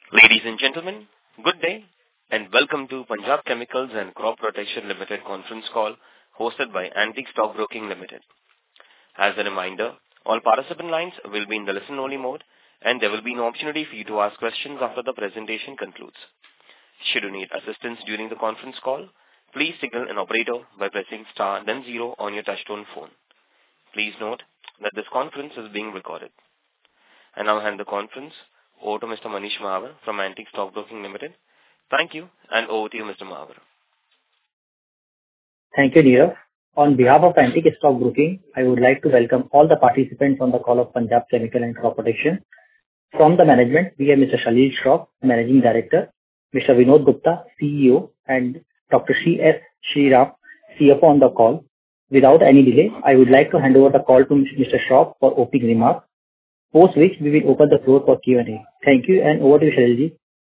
Ladies and gentlemen, good day, and welcome to Punjab Chemicals and Crop Protection Limited conference call hosted by Antique Stock Broking Limited. As a reminder, all participant lines will be in the listen-only mode, and there will be no opportunity for you to ask questions after the presentation concludes. Should you need assistance during the conference call, please signal an operator by pressing star then 0 on your touchtone phone. Please note that this conference is being recorded. I now hand the conference over to Mr. Manish Mahavar from Antique Stock Broking Limited. Thank you, and over to you, Mr. Mahavar. Thank you, Neerav. On behalf of Antique Stock Broking, I would like to welcome all the participants on the call of Punjab Chemical and Crop Protection. From the management, we have Mr. Shalil Shroff, Managing Director, Mr. Vinod Gupta, CEO, and Dr. C.S. Sriram, CFO on the call. Without any delay, I would like to hand over the call to Mr. Shroff for opening remarks, post which we will open the floor for Q&A. Thank you, and over to you, Shalilji.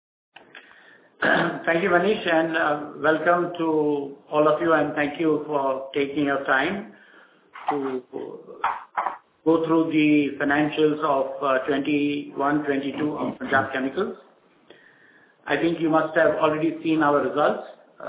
Thank you, Manish, and welcome to all of you, and thank you for taking your time to go through the financials of 21-22 of Punjab Chemicals. I think you must have already seen our results.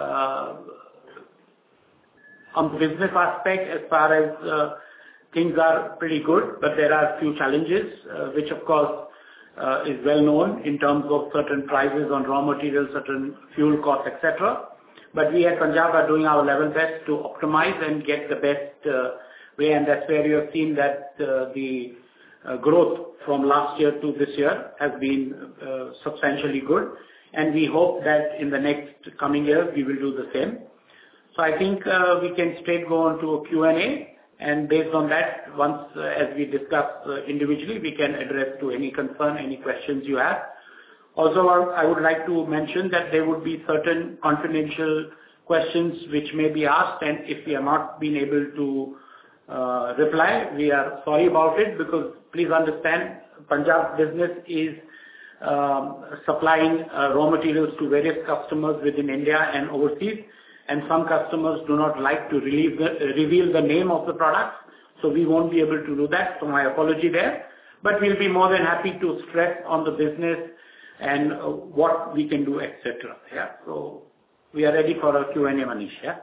On the business aspect, as far as things are pretty good, but there are a few challenges, which of course is well known in terms of certain prices on raw materials, certain fuel costs, etc. But we at Punjab are doing our level best to optimize and get the best way, and that's where you have seen that the growth from last year to this year has been substantially good, and we hope that in the next coming years we will do the same. So I think we can straight go on to a Q&A. And based on that, once as we discuss individually, we can address to any concern, any questions you have. Also, I would like to mention that there would be certain confidential questions which may be asked, and if we are not being able to reply, we are sorry about it, because please understand, Punjab business is supplying raw materials to various customers within India and overseas. And some customers do not like to reveal the name of the product, so we won't be able to do that, so my apology there. But we'll be more than happy to stress on the business and what we can do, etc. Yeah, so we are ready for a Q&A, Manish. Yeah.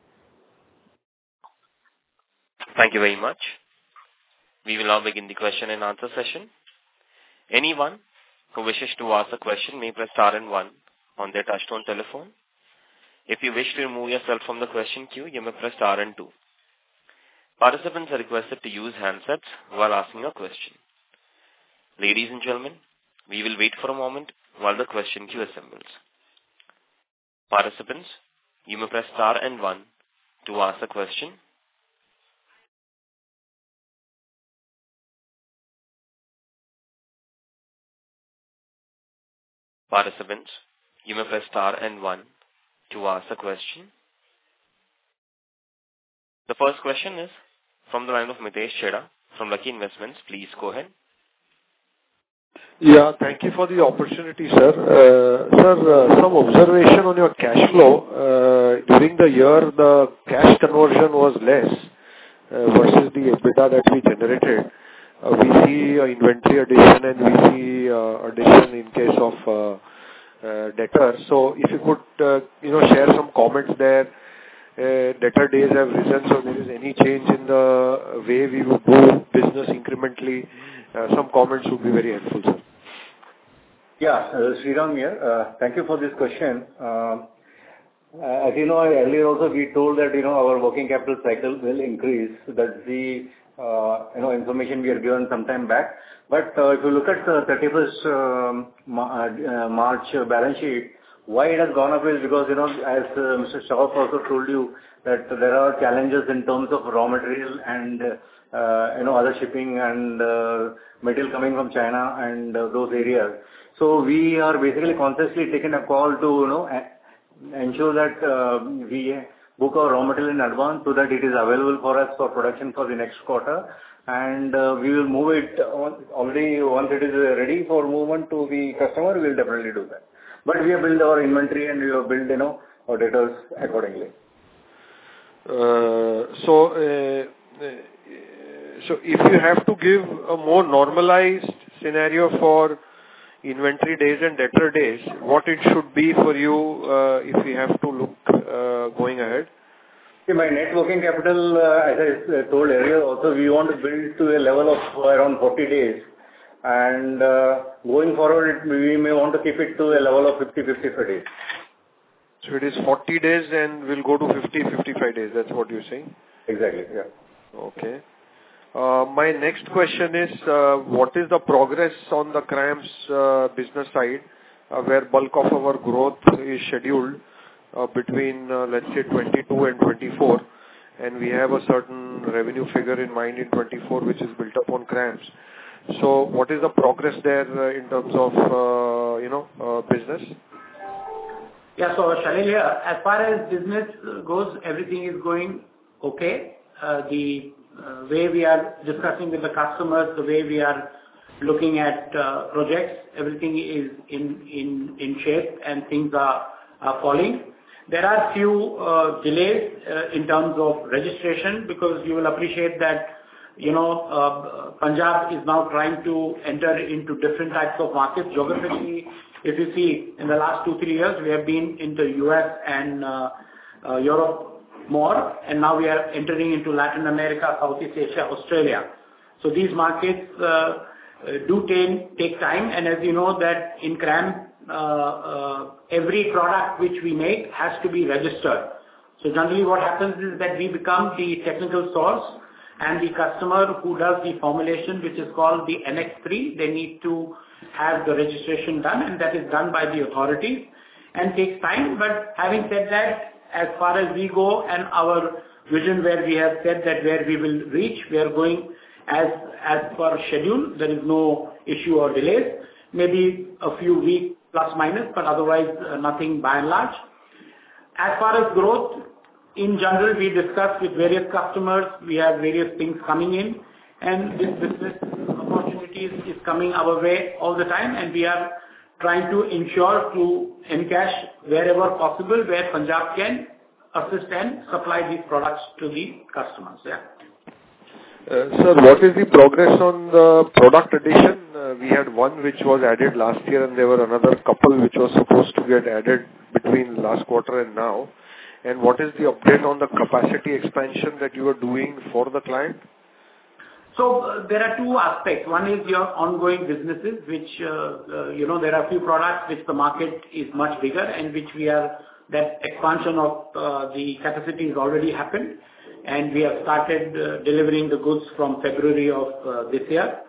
Thank you very much. We will now begin the question and answer session. Anyone who wishes to ask a question may press star and 1 on their touchtone telephone. If you wish to remove yourself from the question queue, you may press star and 2. Participants are requested to use handsets while asking a question. Ladies and gentlemen, we will wait for a moment while the question queue assembles. Participants, you may press star and 1 to ask a question. Participants, you may press star and 1 to ask a question. The first question is from the line of Mitesh Chheda from Lucky Investments. Please go ahead. Yeah, thank you for the opportunity, sir. Sir, some observation on your cash flow. During the year, the cash conversion was less versus the EBITDA that we generated. We see inventory addition and we see addition in case of debtor. So if you could share some comments there. Debtor days have risen, so there is any change in the way we would do business incrementally. Some comments would be very helpful, sir. Yeah, Sriram here. Thank you for this question. As you know, earlier also we told that our working capital cycle will increase. That's the information we are given some time back. But if you look at the 31st March balance sheet, why it has gone up is because as Mr. Shroff also told you that there are challenges in terms of raw material and other shipping and material coming from China and those areas. So we are basically consciously taking a call to ensure that we book our raw material in advance so that it is available for us for production for the next quarter, and we will move it already once it is ready for movement to the customer. We will definitely do that. But we have built our inventory and we have built our debtors accordingly. So if you have to give a more normalized scenario for inventory days and debtor days, what it should be for you if we have to look going ahead? See, my net working capital, as I told earlier, also we want to build to a level of around 40 days. And going forward, we may want to keep it to a level of 50-55 days. So it is 40 days and we'll go to 50-55 days. That's what you're saying? Exactly, yeah. Okay. My next question is, what is the progress on the CRAMS business side, where bulk of our growth is scheduled between, let's say, 22 and 24, and we have a certain revenue figure in mind in 24, which is built up on CRAMS. So what is the progress there in terms of, business? Yeah, so Shalil here, as far as business goes, everything is going okay. The way we are discussing with the customers, the way we are looking at projects, everything is in shape and things are falling. There are few delays in terms of registration, because you will appreciate that, Punjab is now trying to enter into different types of markets. Geographically, if you see, in the last 2-3 years, we have been into US and Europe more, and now we are entering into Latin America, Southeast Asia, Australia. So these markets do take time, and as you know that in CRAMS, every product which we make has to be registered. So generally what happens is that we become the technical source, and the customer who does the formulation, which is called the NX3, they need to have the registration done, and that is done by the authorities and takes time. But having said that, as far as we go and our vision where we have said that where we will reach, we are going as per schedule. There is no issue or delays. Maybe a few weeks plus minus, but otherwise nothing by and large. As far as growth, in general, we discuss with various customers. We have various things coming in, and this business opportunities is coming our way all the time, and we are trying to ensure to encash wherever possible, where Punjab can assist and supply these products to the customers. Yeah. Sir, what is the progress on the product addition? We had one which was added last year, and there were another couple which was supposed to get added between last quarter and now. And what is the update on the capacity expansion that you are doing for the client? So there are two aspects. One is your ongoing businesses, which, there are a few products which the market is much bigger and which that expansion of the capacity has already happened. And we have started delivering the goods from February of this year.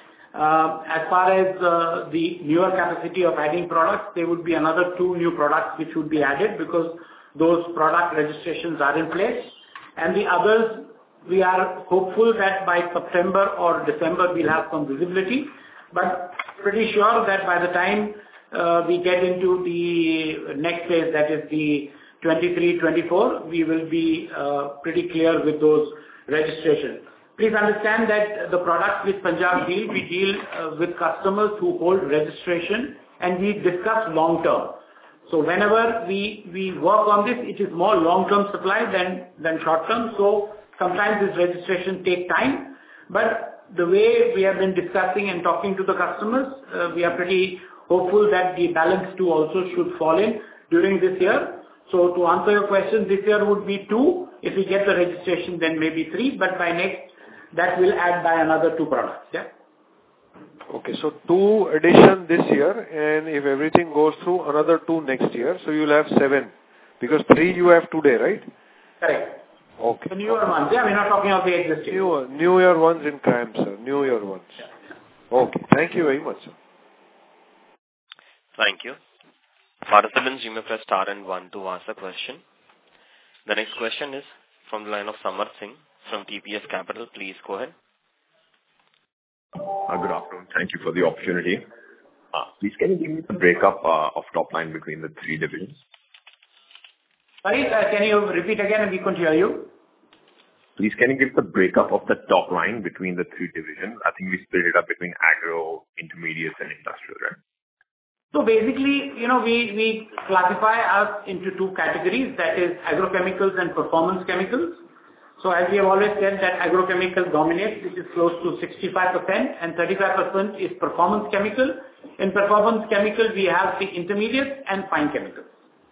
As far as the newer capacity of adding products, there would be another 2 new products which would be added, because those product registrations are in place. And the others, we are hopeful that by September or December we'll have some visibility, but pretty sure that by the time we get into the next phase, that is the 23-24, we will be pretty clear with those registrations. Please understand that the products with Punjab deal, we deal with customers who hold registration, and we discuss long term. So whenever we work on this, it is more long-term supply than short-term. So sometimes this registration take time, but the way we have been discussing and talking to the customers, we are pretty hopeful that the balance 2 also should fall in during this year. So to answer your question, this year would be 2. If we get the registration, then maybe 3, but by next, that will add by another 2 products. Yeah. Okay, so 2 addition this year, and if everything goes through, another 2 next year, so you'll have 7, because 3 you have today, right? Correct. Okay. The newer ones, yeah, we're not talking of the existing. Newer ones in CRAMS, sir. Newer ones. Yeah. Okay, thank you very much, sir. Thank you. Participants, you may press star and 1 to ask a question. The next question is from the line of Samarth Singh from TPS Capital. Please go ahead. Good afternoon. Thank you for the opportunity. Please, can you give me the breakup of top line between the 3 divisions? Sorry, can you repeat again? We couldn't hear you. Please, can you give the breakup of the top line between the 3 divisions? I think we split it up between agro, intermediates, and industrial, right? So basically, we classify us into 2 categories, that is agrochemicals and performance chemicals. So as we have always said that agrochemicals dominate, which is close to 65%, and 35% is performance chemical, In performance chemicals, we have the intermediates and fine chemicals.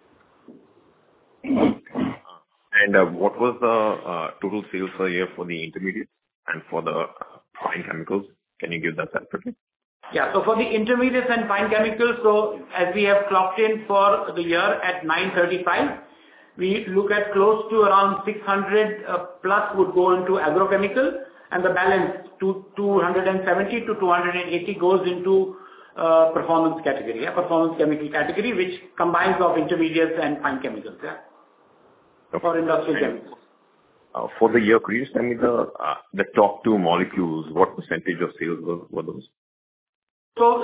And what was the total sales per year for the intermediates and for the fine chemicals? Can you give that separately? Yeah. So for the intermediates and fine chemicals, so as we have clocked in for the year at 935, we look at close to around 600 plus would go into agrochemical, and the balance to 270 to 280 goes into performance category, performance chemical category, which combines of intermediates and fine chemicals, for industrial chemicals. For the year, could you just tell me the top two molecules, what percentage of sales were those? So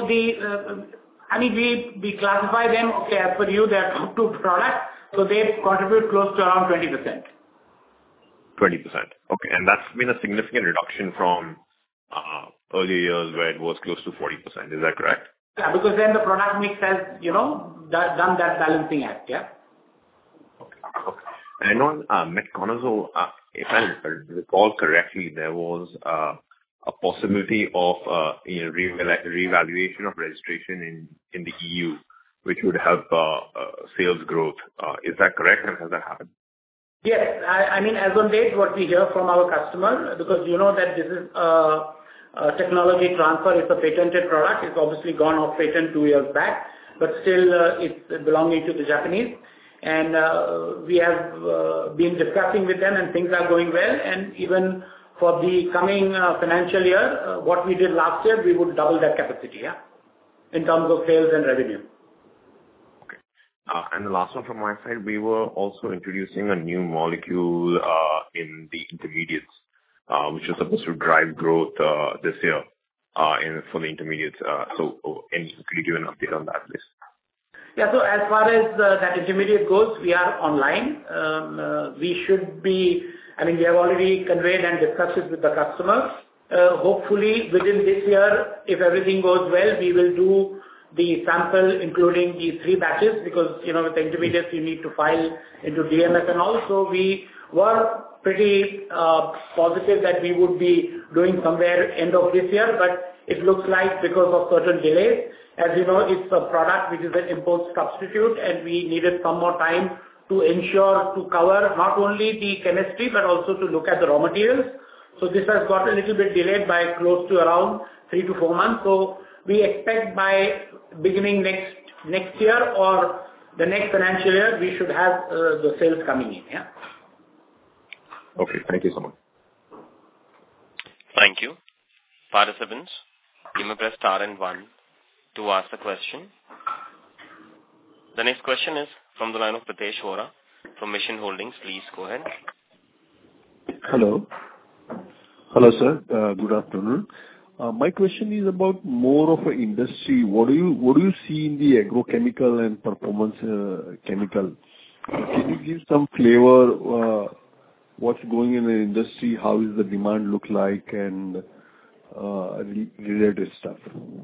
we classify them, okay, as per you, they are top two products, so they contribute close to around 20%. 20%. Okay. And that's been a significant reduction from earlier years where it was close to 40%. Is that correct? Yeah, because then the product mix has, done that balancing act, yeah. Okay. And on metconazole, if I recall correctly, there was a possibility of reevaluation of registration in the EU, which would help sales growth. Is that correct, and has that happened? Yes. I mean, as on date, what we hear from our customer, because you know that this is a technology transfer, it's a patented product. It's obviously gone off patent 2 years back, but still it's belonging to the Japanese. And we have been discussing with them, and things are going well. And even for the coming financial year, what we did last year, we would double that capacity, in terms of sales and revenue. Okay. And the last one from my side, we were also introducing a new molecule in the intermediates, which is supposed to drive growth this year for the intermediates. So could you give an update on that, please? Yeah. So as far as that intermediate goes, we are online. We should be, we have already conveyed and discussed it with the customer. Hopefully within this year, if everything goes well, we will do the sample, including the 3 batches, because, with the intermediates, you need to file into DMF and all. So we were pretty positive that we would be doing somewhere end of this year, but it looks like because of certain delays, as you know, it's a product which is an import substitute, and we needed some more time to ensure to cover not only the chemistry, but also to look at the raw materials. So this has got a little bit delayed by close to around 3 to 4 months. So we expect by beginning next year or the next financial year, we should have the sales coming in, Okay, thank you so much. Thank you. Participants, you may press star and 1 to ask the question. The next question is from the line of Pritesh Vora from Mission Holdings. Please go ahead. Hello. Hello, sir. Good afternoon. My question is about more of an industry. What do you see in the agrochemical and performance chemical? Can you give some flavor? What's going in the industry? How is the demand look like, and related stuff?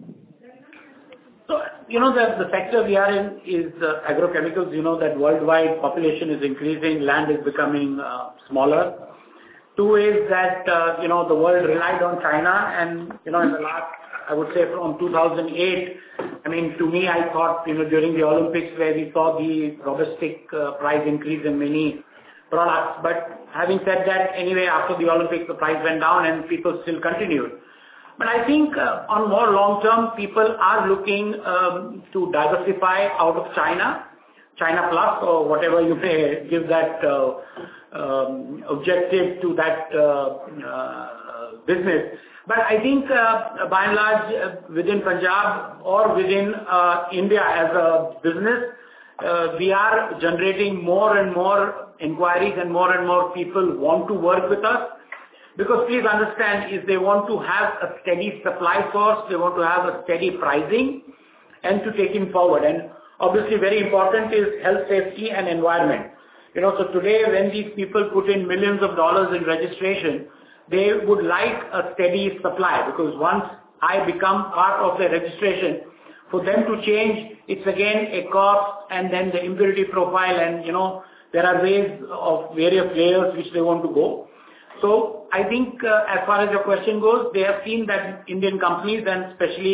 So, the sector we are in is agrochemicals. You know that worldwide population is increasing, land is becoming smaller. 2 is that, the world relied on China, and, in the last, I would say from 2008, to me, I thought, during the Olympics where we saw the robust price increase in many products. But having said that, anyway, after the Olympics, the price went down and people still continued. But I think on more long term, people are looking to diversify out of China plus, or whatever you may give that objective to that business. But I think by and large within Punjab or within India as a business, we are generating more and more inquiries, and more people want to work with us. Because please understand, if they want to have a steady supply source, they want to have a steady pricing and to take it forward. And obviously very important is health, safety and environment. So today when these people put in millions of dollars in registration, they would like a steady supply, because once I become part of the registration, for them to change, it's again a cost, and then the impurity profile, and there are ways of various layers which they want to go. So I think as far as your question goes, they have seen that Indian companies, and especially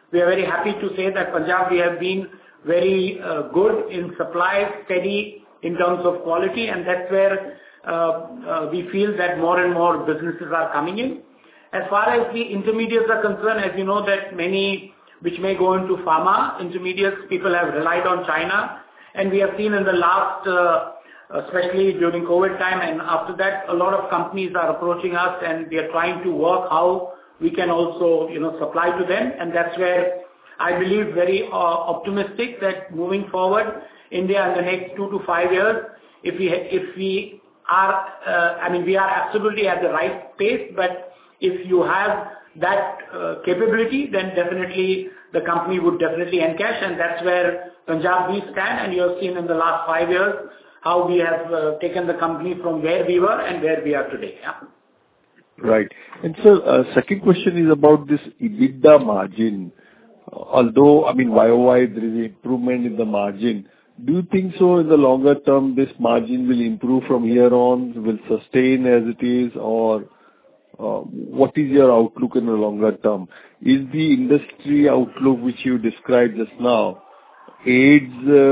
we are very happy to say that Punjab, we have been very good in supply, steady in terms of quality, and that's where we feel that more and more businesses are coming in. As far as the intermediates are concerned, as you know, that many which may go into pharma intermediates, people have relied on China, and we have seen in the last, especially during COVID time and after that, a lot of companies are approaching us, and we are trying to work how we can also, supply to them, and that's where I believe very optimistic that moving forward, India in the next 2 to 5 years, if we are, we are absolutely at the right pace, but if you have that capability, then definitely the company would definitely encash, and that's where Punjab we stand, and you have seen in the last 5 years how we have taken the company from where we were and where we are today. Yeah. Right. And sir, second question is about this EBITDA margin. Although, YOY, there is an improvement in the margin. Do you think so in the longer term, this margin will improve from here on, will sustain as it is, or what is your outlook in the longer term? Is the industry outlook which you described just now aids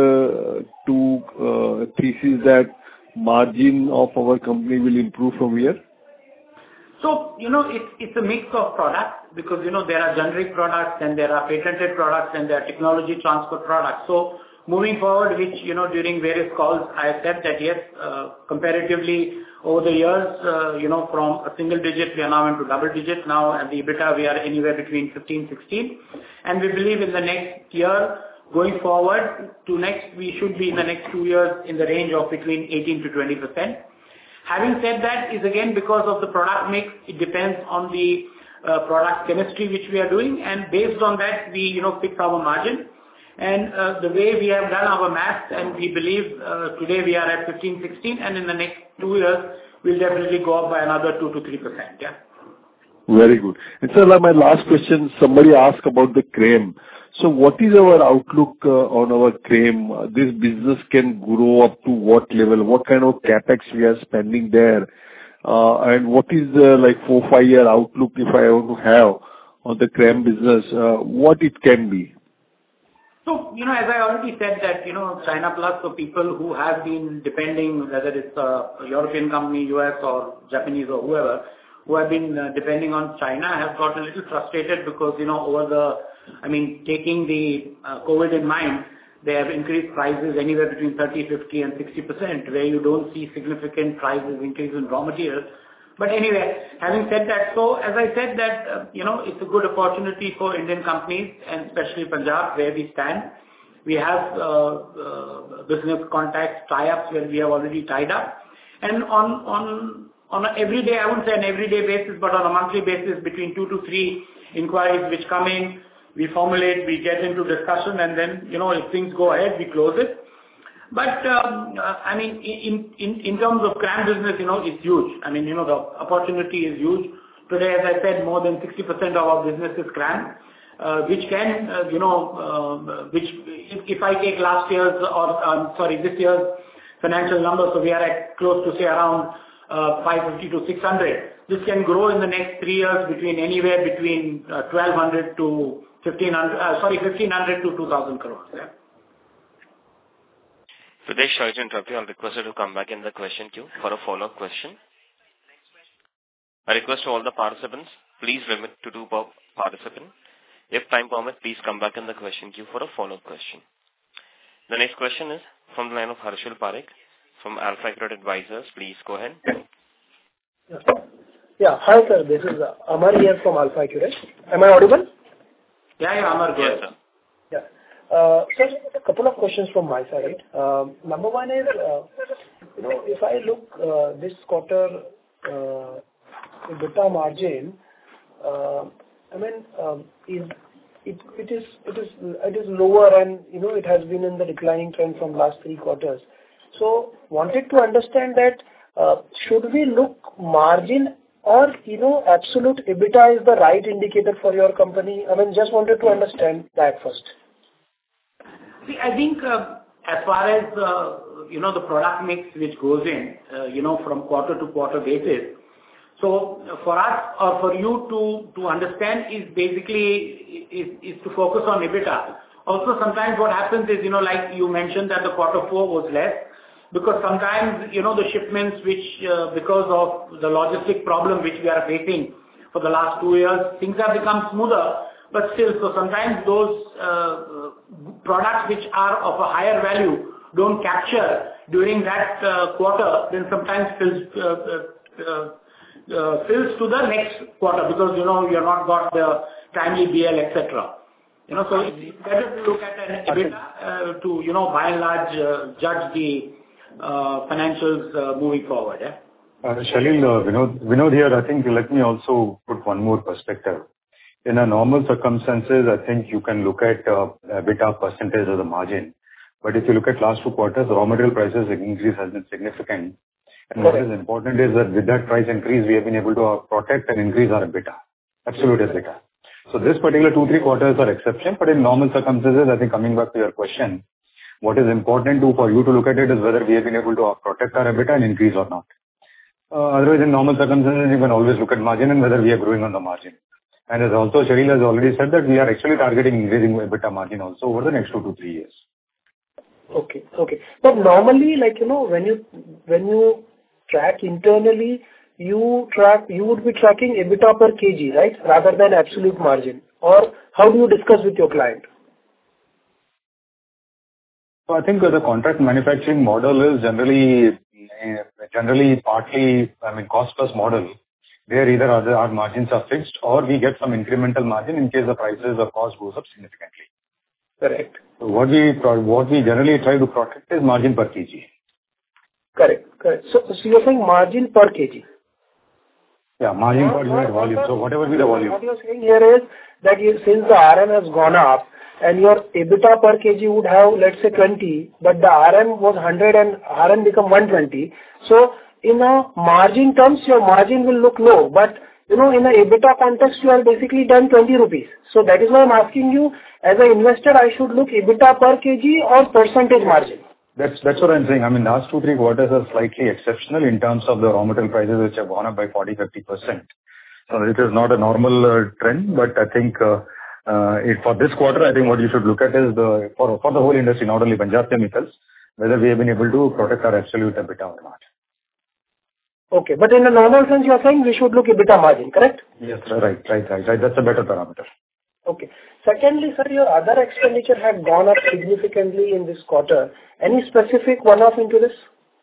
to thesis that margin of our company will improve from here? So, it's a mix of products because, there are generic products and there are patented products and there are technology transfer products. So, moving forward, which, during various calls, I have said that yes, comparatively over the years, from a single digit, we are now into double digit now, and the EBITDA, we are anywhere between 15, 16. And we believe in the next year, going forward to next, we should be in the next 2 years in the range of between 18 to 20%. Having said that, is again because of the product mix, it depends on the product chemistry which we are doing, and based on that, we, fix our margin. And the way we have done our maths, and we believe today we are at 15, 16, and in the next 2 years, we'll definitely go up by another 2 to 3%. Yeah. Very good. And sir, my last question, somebody asked about the CRAMS. So what is our outlook on our CRAMS? This business can grow up to what level? What kind of capex we are spending there? And what is the 4-5 year outlook if I want to have on the CRAMS business? What it can be? So, as I already said that, China Plus, for people who have been depending, whether it's a European company, US or Japanese or whoever, who have been depending on China, have got a little frustrated because, taking the COVID in mind, they have increased prices anywhere between 30, 50 and 60%, where you don't see significant prices increase in raw materials. But anyway, having said that, so as I said that, it's a good opportunity for Indian companies and especially Punjab where we stand. We have business contacts, tie-ups where we have already tied up. And on an everyday, I wouldn't say an everyday basis, but on a monthly basis, between 2 to 3 inquiries which come in, we formulate, we get into discussion, and then, if things go ahead, we close it. But, in terms of CRAMS business, it's huge. The opportunity is huge. Today, as I said, more than 60% of our business is CRAMS, which can, which if I take this year's financial numbers, so we are at close to say around 550 to 600. This can grow in the next 3 years anywhere between 1,200 to 1,500 to 2,000 crores. Yeah. Sudesh, sorry to interrupt you. I'll request you to come back in the question queue for a follow-up question. I request to all the participants, please limit to 2 per participant. If time permits, please come back in the question queue for a follow-up question. The next question is from the line of Harshil Parekh from AlfAccurate Advisors. Please go ahead. Yeah. Hi, sir. This is Amar here from AlfAccurate. Am I audible? Yeah, Amar, go ahead. Yes, sir. Sir, a couple of questions from my side. Number one is, if I look this quarter, EBITDA margin, it is lower and it has been in the declining trend from last 3 quarters. So, wanted to understand that should we look margin or absolute EBITDA is the right indicator for your company? Just wanted to understand that first. See, I think as far as the product mix which goes in, from quarter to quarter basis, So for us or for you to understand is basically is to focus on EBITDA. Also, sometimes what happens is, like you mentioned that the quarter four was less, because sometimes, the shipments which, because of the logistic problem which we are facing for the last 2 years, things have become smoother, but still, so sometimes those products which are of a higher value don't capture during that quarter, then sometimes fills to the next quarter because, you have not got the timely BL, etc. So it's better to look at an EBITDA to, by and large, judge the financials moving forward. Yeah. Shalil, Vinod here, I think let me also put one more perspective. In a normal circumstances, I think you can look at EBITDA percentage as a margin. But if you look at last 2 quarters, raw material prices increase has been significant. And what is important is that with that price increase, we have been able to protect and increase our EBITDA, absolute EBITDA. So this particular 2-3 quarters are exception, but in normal circumstances, I think coming back to your question, what is important for you to look at it is whether we have been able to protect our EBITDA and increase or not. Otherwise, in normal circumstances, you can always look at margin and whether we are growing on the margin. And as also Shalil has already said that we are actually targeting increasing EBITDA margin also over the next 2 to 3 years. Okay. But normally, when you track internally, you would be tracking EBITDA per kg, right? Rather than absolute margin. Or how do you discuss with your client? So I think the contract manufacturing model is generally partly, cost plus model, where either our margins are fixed or we get some incremental margin in case the prices or cost goes up significantly. Correct. So what we generally try to protect is margin per kg. Correct. So you're saying margin per kg? Yeah, margin per unit volume. So whatever be the volume. What you're saying here is that since the RM has gone up and your EBITDA per kg would have, let's say 20, but the RM was 100 and RM become 120. So in a margin terms, your margin will look low, but in a EBITDA context, you are basically done 20 rupees. So that is why I'm asking you, as an investor, I should look EBITDA per kg or percentage margin. That's what I'm saying. Last 2-3 quarters are slightly exceptional in terms of the raw material prices, which have gone up by 40-50%. So it is not a normal trend, but I think for this quarter, I think what you should look at is for the whole industry, not only Punjab Chemicals, whether we have been able to protect our absolute EBITDA or not. Okay, but in a normal sense, you are saying we should look EBITDA margin, correct? Yes, right. That's a better parameter. Okay. Secondly, sir, your other expenditure had gone up significantly in this quarter. Any specific one-off into this?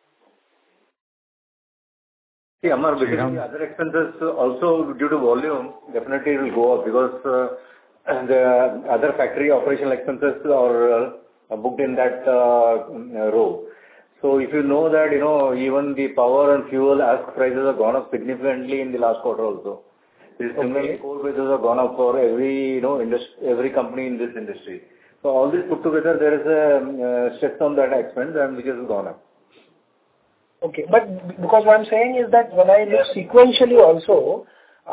See, Amar, basically other expenses also due to volume, definitely it will go up because the other factory operational expenses are booked in that row. So if you know that, even the power and fuel ask prices have gone up significantly in the last quarter also. Similarly, coal prices have gone up for every, every company in this industry. So all this put together, there is a stress on that expense and which has gone up. Okay, but because what I'm saying is that when I look sequentially also,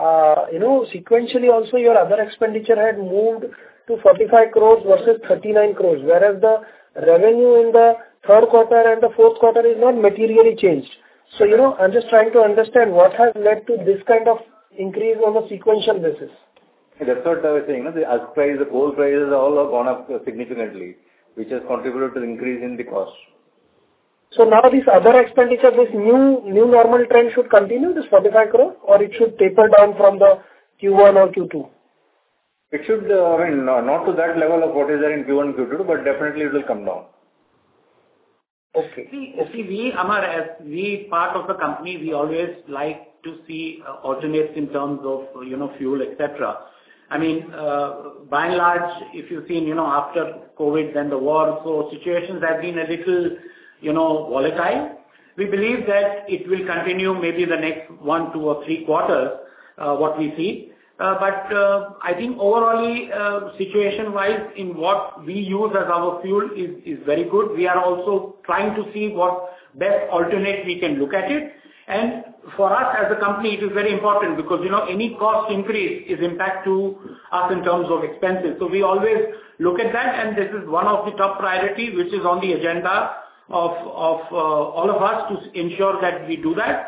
your other expenditure had moved to 45 crores versus 39 crores, whereas the revenue in the third quarter and the fourth quarter is not materially changed. So, I'm just trying to understand what has led to this kind of increase on a sequential basis. That's what I was saying. The ask price, the coal prices all have gone up significantly, which has contributed to the increase in the cost. So now this other expenditure, this new normal trend should continue, this 45 crore, or it should taper down from the Q1 or Q2? It should, not to that level of what is there in Q1, Q2, but definitely it will come down. Okay. See, Amar, as we part of the company, we always like to see alternates in terms of, fuel, etc. By and large, if you've seen, after COVID, then the war, so situations have been a little, volatile. We believe that it will continue maybe the next 1, 2 or 3 quarters, what we see. But I think overall, situation-wise, in what we use as our fuel is very good. We are also trying to see what best alternate we can look at it. And for us as a company, it is very important because, any cost increase is impact to us in terms of expenses. So we always look at that, and this is one of the top priority, which is on the agenda of all of us to ensure that we do that.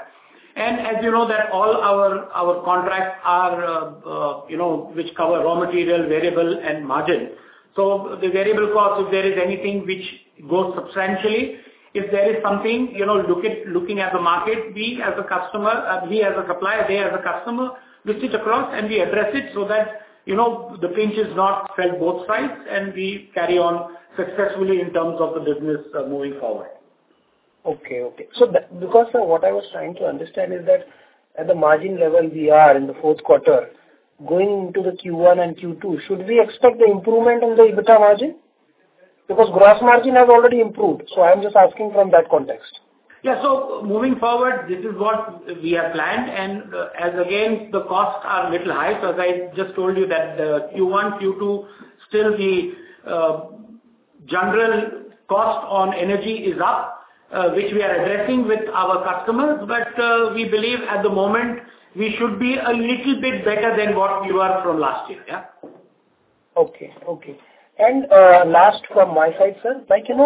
And as you know that all our contracts are, which cover raw material, variable and margin. So the variable cost, if there is anything which goes substantially, if there is something, looking at the market, we as a customer, we as a supplier, they as a customer, we sit across and we address it so that, the pinch is not felt both sides and we carry on successfully in terms of the business moving forward. Okay. So because what I was trying to understand is that at the margin level we are in the fourth quarter, going into the Q1 and Q2, should we expect the improvement in the EBITDA margin? Because gross margin has already improved. So I'm just asking from that context. Yeah. So moving forward, this is what we have planned. And as again, the costs are a little high. So as I just told you that the Q1, Q2, still the general cost on energy is up, which we are addressing with our customers. But we believe at the moment we should be a little bit better than what we were from last year. Yeah. Okay. And last from my side, sir,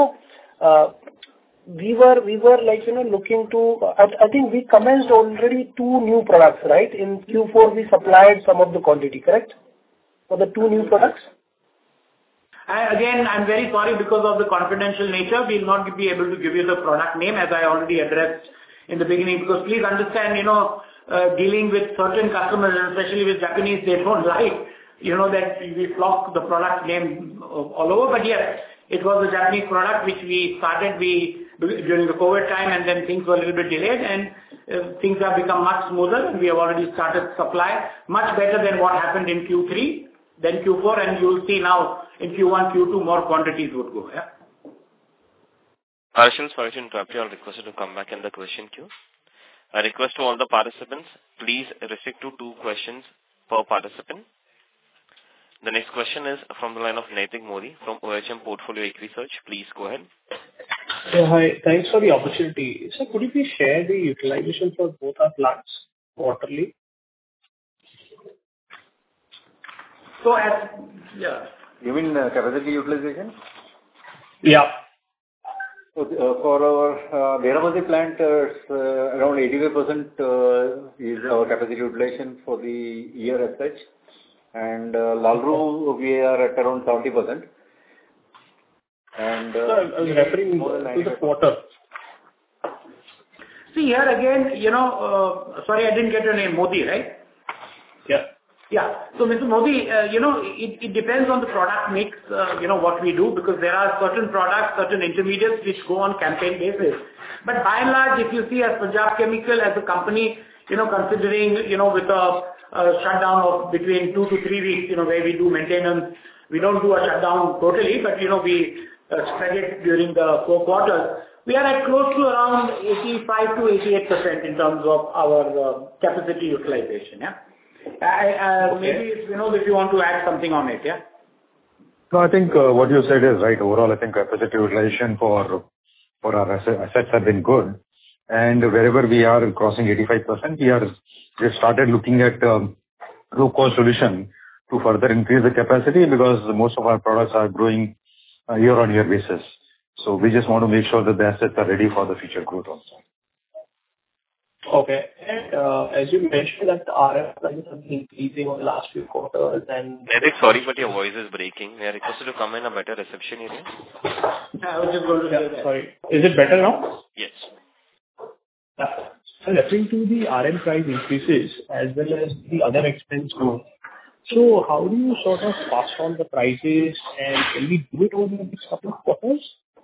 we were looking to, I think we commenced already 2 new products, right? In Q4 we supplied some of the quantity, correct? For the 2 new products? Again, I'm very sorry because of the confidential nature, we'll not be able to give you the product name as I already addressed in the beginning. Because please understand, dealing with certain customers, especially with Japanese, they don't like, that we flock the product name all over. But yes, it was a Japanese product which we started during the COVID time, and then things were a little bit delayed, and things have become much smoother, and we have already started supply much better than what happened in Q3, then Q4, and you will see now in Q1, Q2 more quantities would go. Yeah. Harshal, sorry to interrupt you. I'll request you to come back in the question queue. I request to all the participants, please restrict to 2 questions per participant. The next question is from the line of Naitik Modi from OHM Portfolio Equity Research. Please go ahead. Yeah, hi. Thanks for the opportunity. Sir, could you please share the utilization for both our plants quarterly? So You mean capacity utilization? Yeah. So, for our Dehradun plant, around 85% is our capacity utilization for the year as such. And Lalru, we are at around 70%. And Sir, I was referring to the quarter. See here again, sorry, I didn't get your name, Modi, right? Yeah. Yeah. So Mr. Modi, it depends on the product mix, what we do, because there are certain products, certain intermediates which go on campaign basis. But by and large, if you see as Punjab Chemical as a company, considering, with a shutdown of between 2 to 3 weeks, where we do maintenance, we don't do a shutdown totally, but, we spread it during the 4 quarters. We are at close to around 85 to 88% in terms of our capacity utilization. Yeah. Maybe if you want to add something on it, yeah. No, I think what you said is right. Overall, I think capacity utilization for our assets have been good. And wherever we are crossing 85%, we have started looking at low-cost solution to further increase the capacity because most of our products are growing year-on-year basis. So we just want to make sure that the assets are ready for the future growth also. Okay. And as you mentioned that the RF prices have been increasing over the last few quarters and... Naitik, sorry, but your voice is breaking. May I request you to come in a better reception area? I was just going to say that. Sorry. Is it better now? Yes. So referring to the RM price increases as well as the other expense growth. So how do you sort of pass on the prices and can we do it over the next couple of quarters?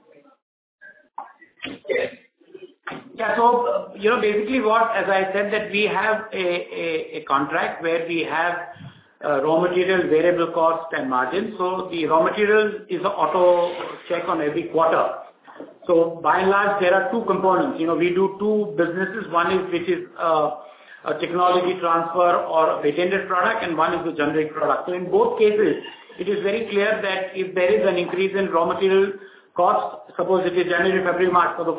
Yeah. So, basically what, as I said, that we have a contract where we have raw material, variable cost and margin. So the raw material is an auto check on every quarter. So by and large, there are 2 components. We do 2 businesses. One is which is a technology transfer or a patented product, and one is the generic product. So in both cases, it is very clear that if there is an increase in raw material cost, suppose it is January, February, March for the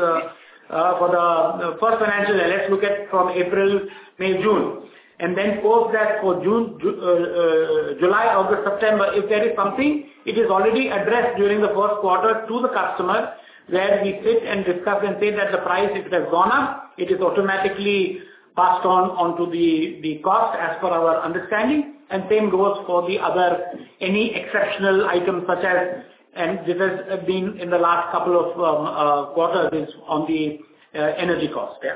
first financial year, let's look at from April, May, June. And then post that for June, July, August, September, if there is something, it is already addressed during the first quarter to the customer, where we sit and discuss and say that the price, if it has gone up, it is automatically passed on onto the cost as per our understanding, and same goes for the other, any exceptional items such as, and this has been in the last couple of quarters, is on the energy cost. Yeah.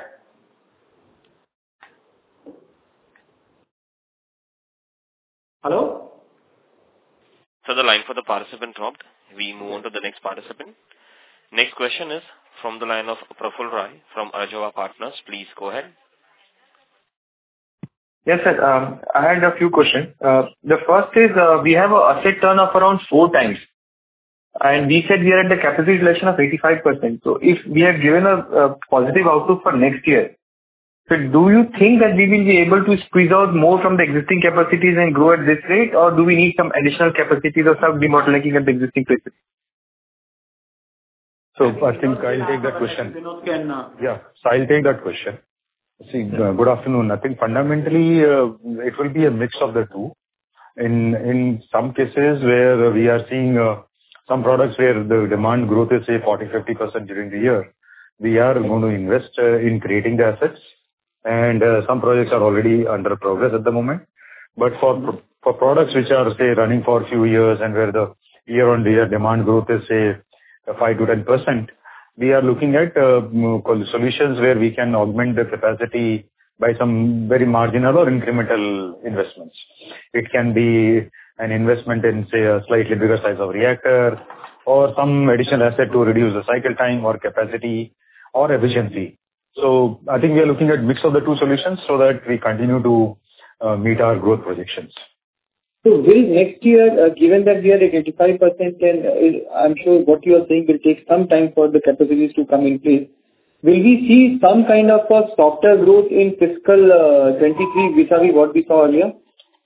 Hello? So the line for the participant dropped. We move on to the next participant. Next question is from the line of Praful Rai from Arjava Partners. Please go ahead. Yes, sir. I had a few questions. The first is, we have an asset turn of around 4 times, and we said we are at the capacity utilization of 85%. So if we have given a positive outlook for next year, so do you think that we will be able to squeeze out more from the existing capacities and grow at this rate, or do we need some additional capacities or some debottlenecking at the existing places? So I think I'll take that question. Vinod can, Yeah, so I'll take that question. See, good afternoon. I think fundamentally, it will be a mix of the two. In some cases where we are seeing some products where the demand growth is, say, 40-50% during the year, we are going to invest in creating the assets, and some projects are already under progress at the moment. But for products which are, say, running for a few years and where the year-on-year demand growth is, say, 5-10%, we are looking at solutions where we can augment the capacity by some very marginal or incremental investments. It can be an investment in, say, a slightly bigger size of reactor, or some additional asset to reduce the cycle time or capacity or efficiency. So I think we are looking at mix of the two solutions so that we continue to meet our growth projections. So will next year, given that we are at 85%, and I'm sure what you are saying will take some time for the capacities to come in place, will we see some kind of a softer growth in fiscal 23 vis-a-vis what we saw earlier?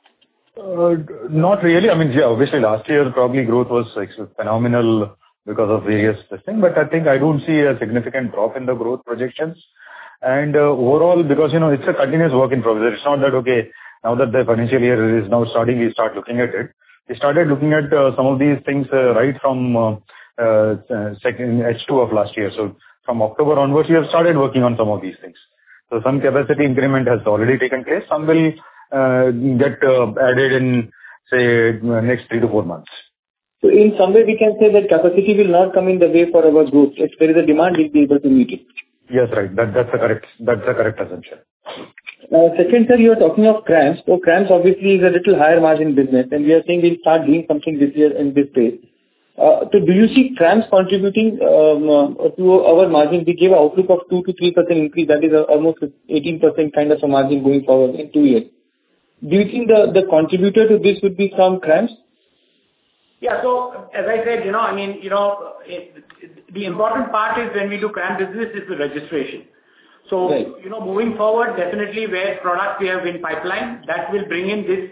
Not really. I mean, yeah, obviously last year probably growth was like phenomenal because of various things, but I think I don't see a significant drop in the growth projections. And overall, because, you know, it's a continuous work in progress. It's not that, okay, now that the financial year is now starting, we start looking at it. We started looking at some of these things right from second H2 of last year. So from October onwards, we have started working on some of these things. So some capacity increment has already taken place. Some will get added in, say, next 3 to 4 months. So in some way, we can say that capacity will not come in the way for our growth. If there is a demand, we'll be able to meet it. Yes, right. That's a correct assumption. Second, sir, you are talking of CRAMS. So CRAMS obviously is a little higher margin business, and we are saying we'll start doing something this year in this space. So do you see CRAMS contributing to our margin? We gave an outlook of 2 to 3% increase. That is almost 18% kind of a margin going forward in 2 years. Do you think the contributor to this would be from CRAMS? Yeah. So as I said, I mean, the important part is when we do CRAMS business is the registration. So, right. Moving forward, definitely where products we have in pipeline, that will bring in this,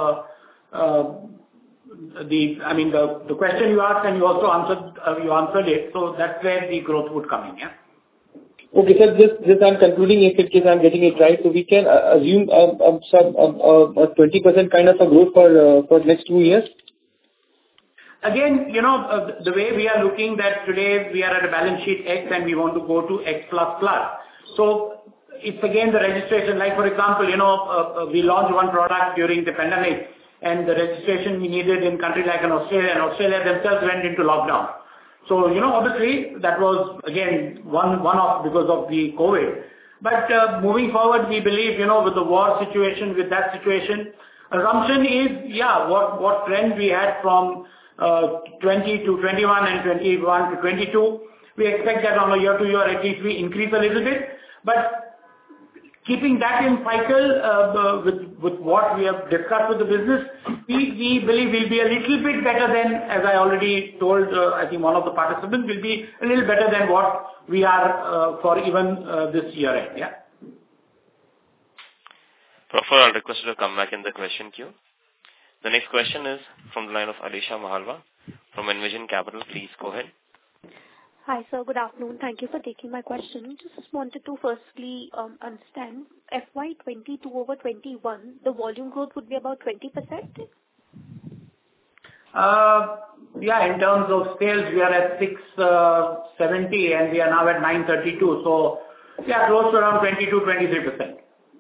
the question you asked and you also answered it. So that's where the growth would come in, yeah. Okay, sir, just I'm concluding if in case I'm getting it right. So we can assume a 20% kind of a growth for next 2 years? Again, the way we are looking that today we are at a balance sheet X and we want to go to X++. So it's again the registration. Like for example, we launched one product during the pandemic, and the registration we needed in country like Australia, and Australia themselves went into lockdown. So obviously that was again one-off because of the COVID. But moving forward, we believe with the war situation, with that situation, assumption is what trend we had from 20 to 21 and 21 to 22. We expect that on a year-to-year at least we increase a little bit. But keeping that in cycle with what we have discussed with the business, we believe will be a little bit better than, as I already told, I think one of the participants, will be a little better than what we are for even this year end, yeah. Professor, I'll request you to come back in the question queue. The next question is from the line of Alisha Mahalwa from Envision Capital. Please go ahead. Hi, sir. Good afternoon. Thank you for taking my question. Just wanted to firstly understand FY 22 over 21, the volume growth would be about 20%? Yeah, in terms of sales, we are at 670 and we are now at 932. So, yeah, close to around 22-23%.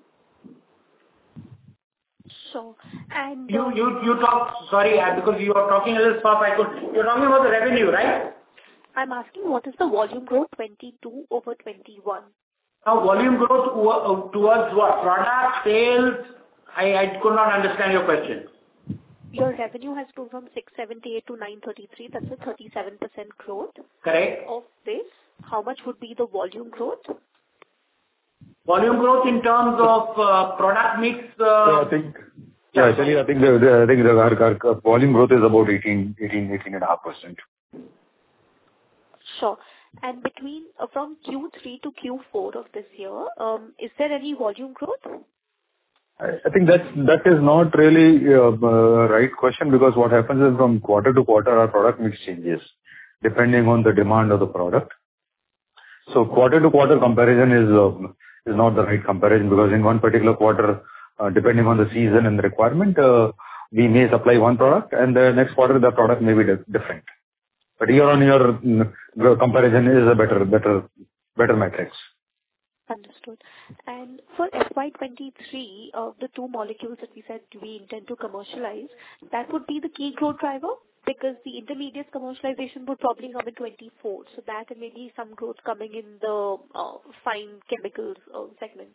So, and you talk. Sorry, because you are talking a little soft. You're talking about the revenue, right? I'm asking what is the volume growth 22 over 21? Now, volume growth towards what? Product, sales? I could not understand your question. Your revenue has grown from 678 to 933. That's a 37% growth. Correct. Of this, how much would be the volume growth? Volume growth in terms of product mix. I think our volume growth is about 18.5%. Sure. And between from Q3 to Q4 of this year, is there any volume growth? I think that is not really right question, because what happens is from quarter to quarter our product mix changes depending on the demand of the product. So quarter to quarter comparison is not the right comparison, because in one particular quarter, depending on the season and the requirement, we may supply one product and the next quarter the product may be different. But year on year comparison is a better metrics. Understood. And for FY23, the two molecules that we said we intend to commercialize, that would be the key growth driver, because the intermediate commercialization would probably come in 24. So that and maybe some growth coming in the fine chemicals segment.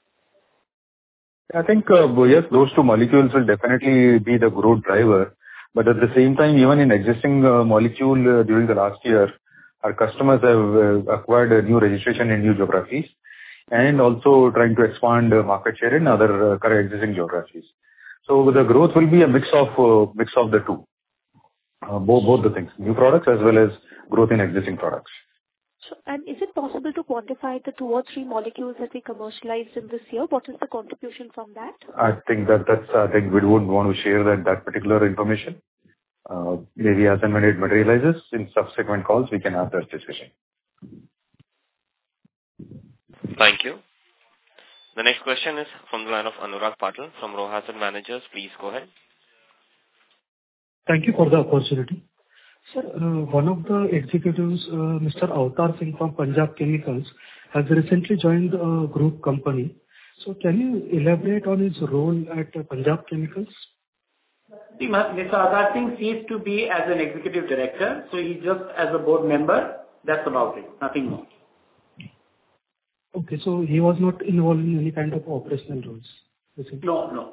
I think, yes, those two molecules will definitely be the growth driver. But at the same time, even in existing molecule during the last year, our customers have acquired a new registration in new geographies and also trying to expand market share in other current existing geographies. So the growth will be a mix of the two, both the things, new products as well as growth in existing products. So, and is it possible to quantify the 2 or 3 molecules that we commercialized in this year? What is the contribution from that? I think we wouldn't want to share that particular information. Maybe as and when it materializes in subsequent calls, we can have that discussion. Thank you. The next question is from the line of Anurag Patil from Roha Asset Managers. Please go ahead. Thank you for the opportunity. Sir, one of the executives, Mr. Avtar Singh from Punjab Chemicals, has recently joined a group company. So can you elaborate on his role at Punjab Chemicals? Mr. Avtar Singh ceased to be as an executive director, so he's just as a board member. That's about it, nothing more. Okay, so he was not involved in any kind of operational roles? No.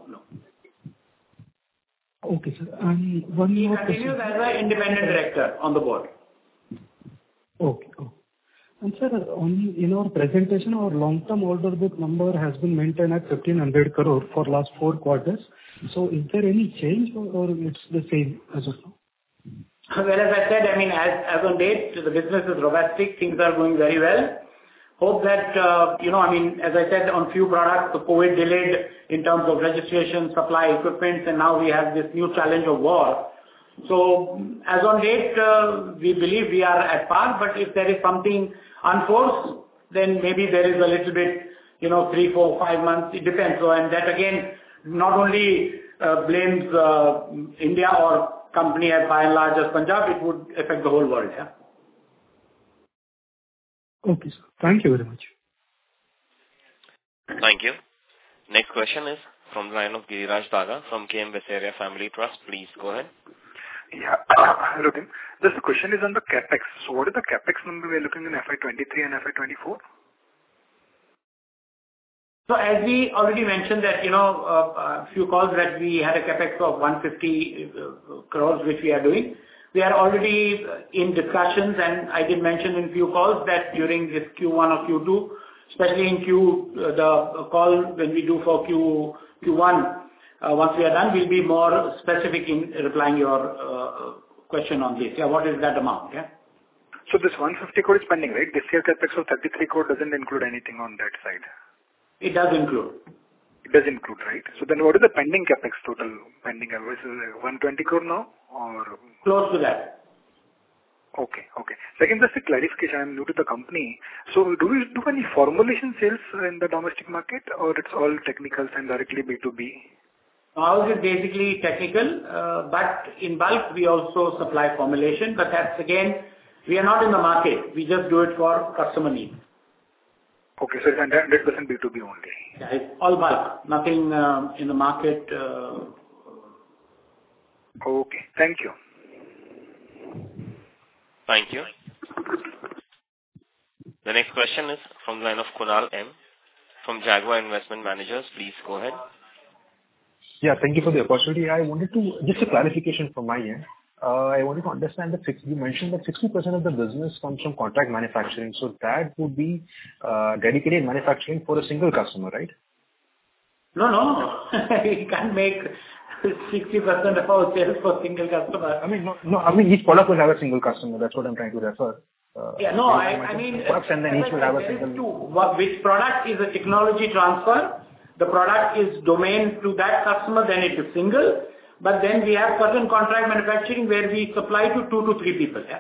Okay, sir. And one more question. He continues as an independent director on the board. Okay. And sir, in our presentation, our long-term order book number has been maintained at 1,500 crore for last 4 quarters. So is there any change or it's the same as of now? Well, as I said, as on date, the business is robust. Things are going very well. Hope that, as I said, on few products, the COVID delayed in terms of registration, supply equipment, and now we have this new challenge of war. So, as on date, we believe we are at par, but if there is something unforced, then maybe there is a little bit, 3, 4, 5 months, it depends. So, and that again, not only blames India or company as by and large as Punjab, it would affect the whole world, yeah. Okay, sir. Thank you very much. Thank you. Next question is from the line of Giriraj Daga from KM Visaria Family Trust. Please go ahead. Yeah. Hello, Tim. Just the question is on the capex. So what is the capex number we are looking in FY23 and FY24? So as we already mentioned that, a few calls that we had a capex of 150 crores, which we are doing. We are already in discussions, and I did mention in few calls that during this Q1 or Q2, especially in the call when we do for Q1, once we are done, we'll be more specific in replying your question on this. Yeah, what is that amount? Yeah. So this 150 crore is pending, right? This year capex of 33 crore doesn't include anything on that side. It does include. It does include, right? So then what is the pending capex total pending? Is it 120 crore now or? Close to that. Okay. Second, just a clarification. I'm new to the company. So do we do any formulation sales in the domestic market or it's all technicals and directly B2B? Ours is basically technical, but in bulk, we also supply formulation. But that's again, we are not in the market. We just do it for customer needs. Okay, so it's 100% B2B only. Yeah, it's all bulk, nothing in the market. Okay, thank you. Thank you. The next question is from the line of Kunal M. from Jaguar Investment Managers. Please go ahead. Yeah, thank you for the opportunity. I wanted to, just a clarification from my end. I wanted to understand that you mentioned that 60% of the business comes from contract manufacturing. So that would be dedicated manufacturing for a single customer, right? No. We can't make 60% of our sales for single customer. I mean, each product will have a single customer. That's what I'm trying to refer. I mean, products and then each will have a single. Which product is a technology transfer? The product is domain to that customer, then it is single. But then we have certain contract manufacturing where we supply to 2 to 3 people. Yeah.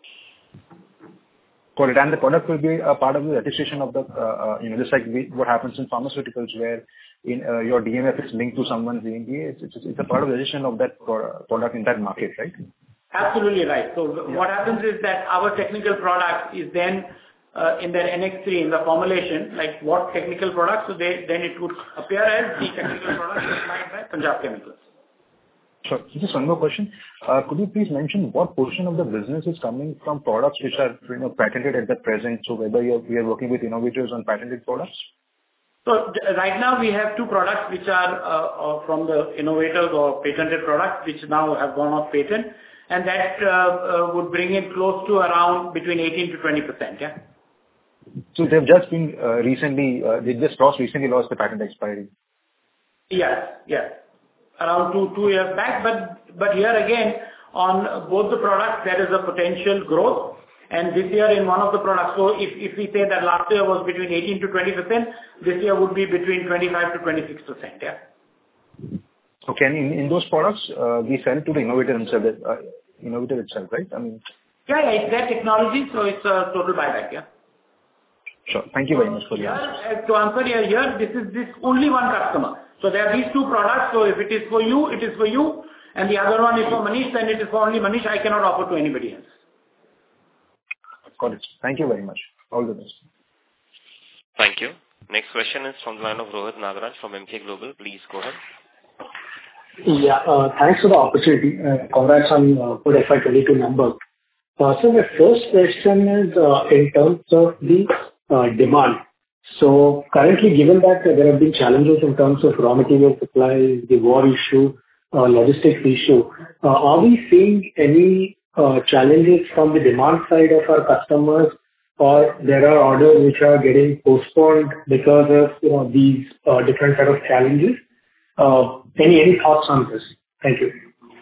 Got it. And the product will be a part of the registration of the, just like what happens in pharmaceuticals where your DMF is linked to someone's ANDA. It's a part of the registration of that product in that market, right? Absolutely right. So what happens is that our technical product is then in their NX3 in the formulation, like what technical product, so then it would appear as the technical product supplied by Punjab Chemicals. Sure. Just one more question. Could you please mention what portion of the business is coming from products which are patented at the present? So whether we are working with innovators on patented products? So right now we have 2 products which are from the innovators or patented products which now have gone off patent, and that would bring it close to around between 18 to 20%. Yeah. So they've just been they just recently lost the patent expiry. Yes. Around 2 years back, but here again, on both the products, there is a potential growth. And this year in one of the products, so if we say that last year was between 18 to 20%, this year would be between 25 to 26%. Yeah. Okay. And in those products, we sell to the innovator itself, right? I mean. Yeah, it's their technology, so it's a total buyback. Yeah. Sure. Thank you very much for the answer. To answer here, this is only one customer. So there are these 2 products. So if it is for you, it is for you. And the other one is for Manish, then it is for only Manish. I cannot offer to anybody else. Got it. Thank you very much. All the best. Thank you. Next question is from the line of Rohit Nagaraj from Emkay Global. Please go ahead. Yeah, thanks for the opportunity. Congrats on good FY22 number. So my first question is in terms of the demand. So currently, given that there have been challenges in terms of raw material supply, the war issue, logistics issue, are we seeing any challenges from the demand side of our customers, or there are orders which are getting postponed because of these different set of challenges? Any thoughts on this? Thank you.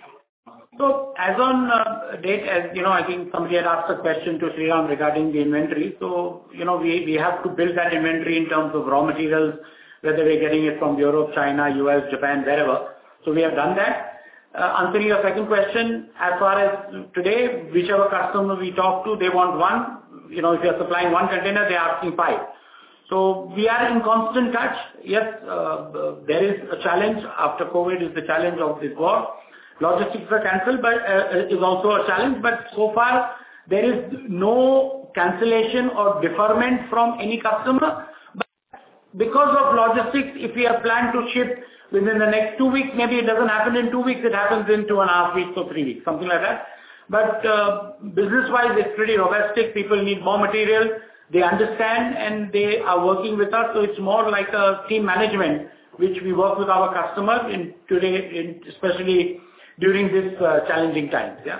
So as on date, I think somebody had asked a question to Sriram regarding the inventory. So, we have to build that inventory in terms of raw materials, whether we're getting it from Europe, China, US, Japan, wherever. So we have done that. Answering your second question, as far as today, whichever customer we talk to, they want one. If you're supplying 1 container, they're asking 5. So we are in constant touch. Yes, there is a challenge after COVID is the challenge of this war. Logistics are cancelled, but is also a challenge. But so far, there is no cancellation or deferment from any customer. But because of logistics, if we have planned to ship within the next 2 weeks, maybe it doesn't happen in 2 weeks. It happens in 2.5 weeks or 3 weeks, something like that. But business-wise, it's pretty robust. People need more material. They understand and they are working with us. So it's more like a team management, which we work with our customers especially during this challenging times. Yeah.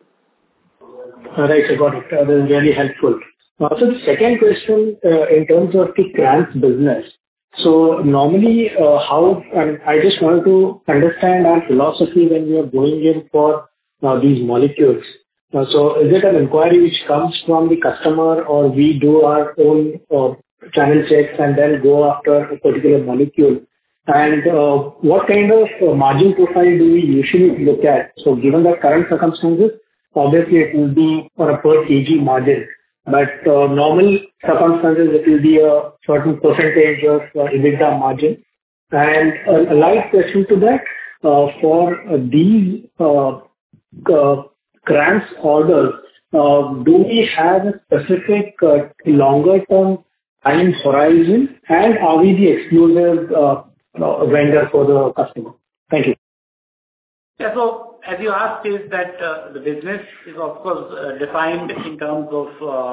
All right, I got it. That is really helpful. So the second question in terms of the CRAMS business. So normally, I just wanted to understand our philosophy when we are going in for these molecules. So is it an inquiry which comes from the customer, or we do our own channel checks and then go after a particular molecule? And what kind of margin profile do we usually look at? So given the current circumstances, obviously it will be on a per kg margin. But normal circumstances, it will be a certain percentage of EBITDA margin. And a light question to that, for these CRAMS orders, do we have a specific longer term time horizon, and are we the exclusive vendor for the customer? Thank you. Yeah. So as you asked, is that the business is of course defined in terms of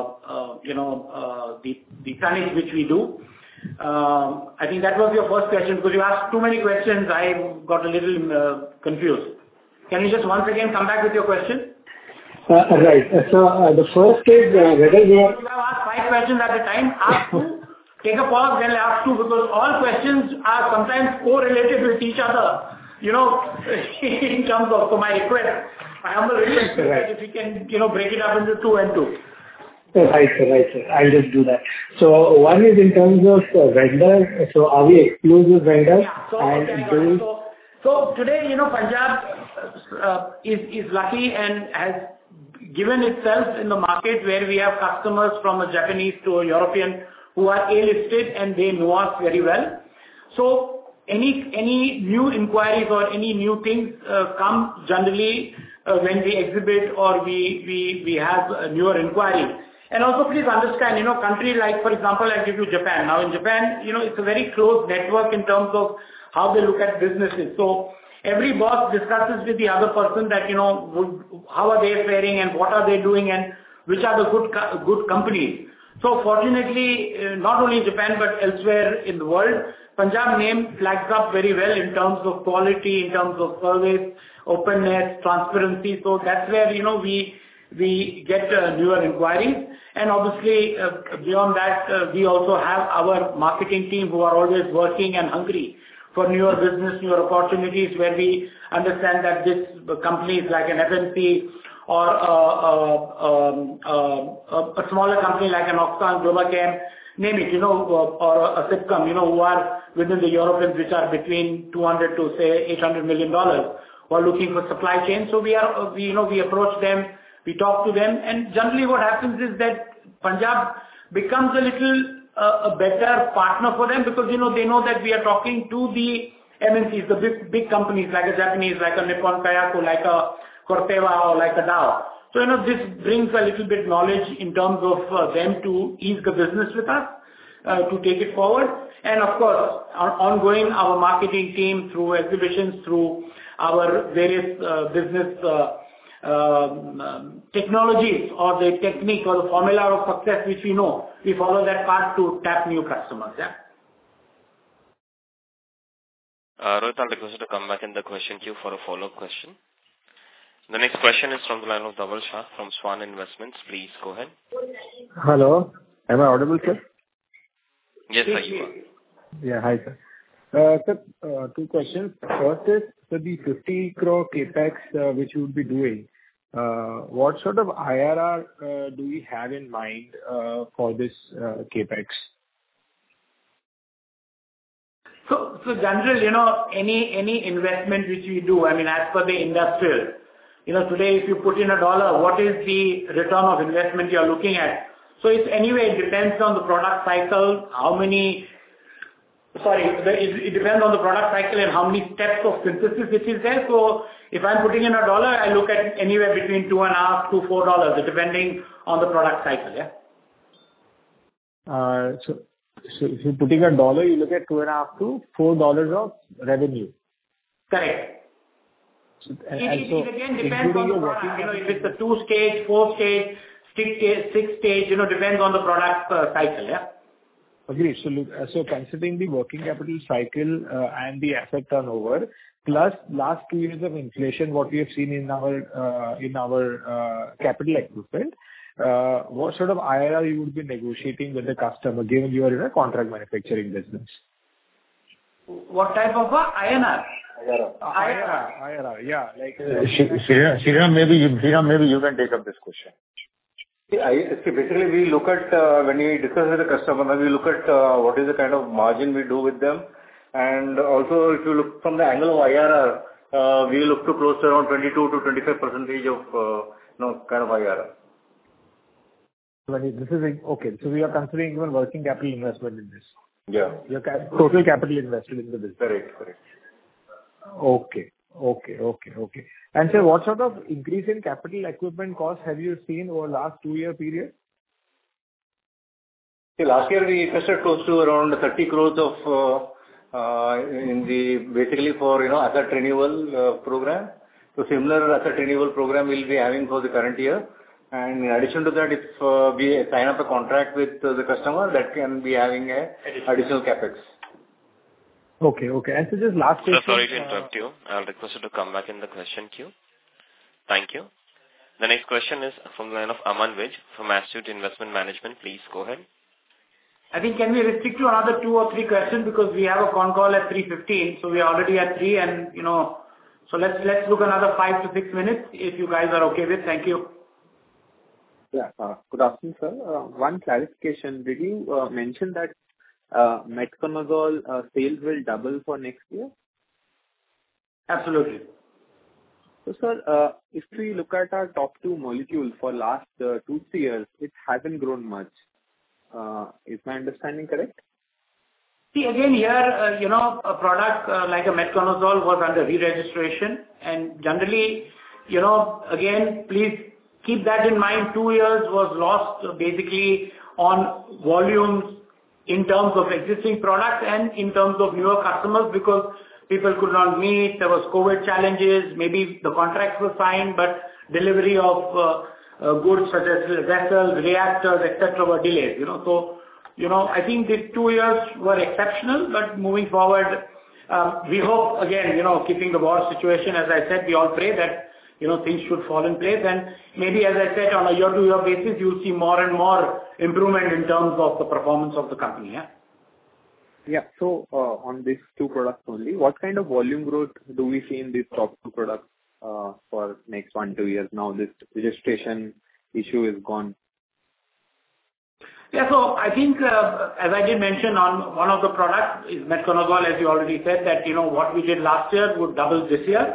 the tonnage which we do. I think that was your first question, because you asked too many questions. I got a little confused. Can you just once again come back with your question? Right. So the first is whether you are... You have asked 5 questions at a time. Ask 2, take a pause, then ask 2, because all questions are sometimes correlated with each other. In terms of, so my humble request is that if you can, break it up into 2 and 2. Right, sir. I'll just do that. So one is in terms of vendor. So are we exclusive vendor? Yeah. So today, Punjab is lucky and has given itself in the market where we have customers from a Japanese to a European who are A-listed and they know us very well. So any new inquiries or any new things come generally when we exhibit or we have a newer inquiry. And also please understand, country like, for example, I'll give you Japan. Now in Japan, it's a very close network in terms of how they look at businesses. So every boss discusses with the other person that, how are they faring and what are they doing and which are the good companies. So fortunately, not only in Japan but elsewhere in the world, Punjab name flags up very well in terms of quality, in terms of service, openness, transparency. So that's where, we get newer inquiries. And obviously, beyond that, we also have our marketing team who are always working and hungry for newer business, newer opportunities, where we understand that this company is like an FMC or a smaller company like an Oxfam, Globachem, name it, or a Sitcom, who are within the Europeans, which are between 200 to say $800 million, who are looking for supply chain. So we approach them, we talk to them, and generally what happens is that Punjab becomes a little a better partner for them, because they know that we are talking to the MNCs, the big companies like a Japanese, like a Nippon Kayaku, like a Corteva or like a Dow. So this brings a little bit knowledge in terms of them to ease the business with us, to take it forward. And of course, ongoing our marketing team through exhibitions, through our various business technologies or the technique or the formula of success which we know, we follow that path to tap new customers. Yeah. Rohit, I'll request you to come back in the question queue for a follow-up question. The next question is from the line of Dhaval Shah from Swan Investments. Please go ahead. Hello. Am I audible, sir? Yes, sir, you are. Yeah, hi, sir. Sir, 2 questions. First is, so the 50 crore capex which you would be doing, what sort of IRR do we have in mind for this capex? So generally, any investment which we do, as per the industrial, today if you put in $1, what is the return of investment you are looking at? So it depends on the product cycle, it depends on the product cycle and how many steps of synthesis it is there. So if I'm putting in $1, I look at anywhere between $2.5 to $4, depending on the product cycle, yeah. So if you're putting $1, you look at $2.5 to $4 of revenue. Correct. It again depends on the product. If it's a 2-stage, 4-stage, 6-stage, depends on the product cycle, yeah. Agreed. So considering the working capital cycle and the asset turnover, plus last 2 years of inflation, what we have seen in our capital equipment, what sort of IRR you would be negotiating with the customer, given you are in a contract manufacturing business? What type of INR? IRR, yeah. Sriram, maybe you can take up this question. Basically, we look at, when we discuss with the customer, we look at what is the kind of margin we do with them. And also, if you look from the angle of IRR, we look to close to around 22 to 25% of kind of IRR. This is okay. So we are considering even working capital investment in this. Yeah. Your total capital invested in the business. Correct. Okay. Okay. And sir, what sort of increase in capital equipment costs have you seen over last 2-year period? Last year we invested close to around 30 crores basically for asset renewal program. So similar asset renewal program we'll be having for the current year. And in addition to that, if we sign up a contract with the customer, that can be having a additional capex. Okay. And so just last question. Sorry to interrupt you. I'll request you to come back in the question queue. Thank you. The next question is from the line of Aman Vij from Astute Investment Management. Please go ahead. I think can we restrict to another 2 or 3 questions because we have a con call at 3:15, so we are already at 3 and so let's look another 5 to 6 minutes if you guys are okay with. Thank you. Yeah. Good afternoon, sir. One clarification. Did you mention that metconazole sales will double for next year? Absolutely. So, sir, if we look at our top 2 molecules for last 2-3 years, it hasn't grown much. Is my understanding correct? See, again here, a product like a metconazole was under re-registration, and generally, again, please keep that in mind. 2 years was lost basically on volumes in terms of existing products and in terms of newer customers because people could not meet. There was COVID challenges. Maybe the contracts were signed, but delivery of goods such as vessels, reactors, etc. were delayed. So, I think these 2 years were exceptional, but moving forward, we hope again, keeping the war situation, as I said, we all pray that things should fall in place. And maybe, as I said, on a year-to-year basis, you'll see more and more improvement in terms of the performance of the company. Yeah. So, on these 2 products only, what kind of volume growth do we see in these top 2 products for next 1-2 years now this registration issue is gone? Yeah, so I think, as I did mention on one of the products is metconazole, as you already said, that, what we did last year would double this year.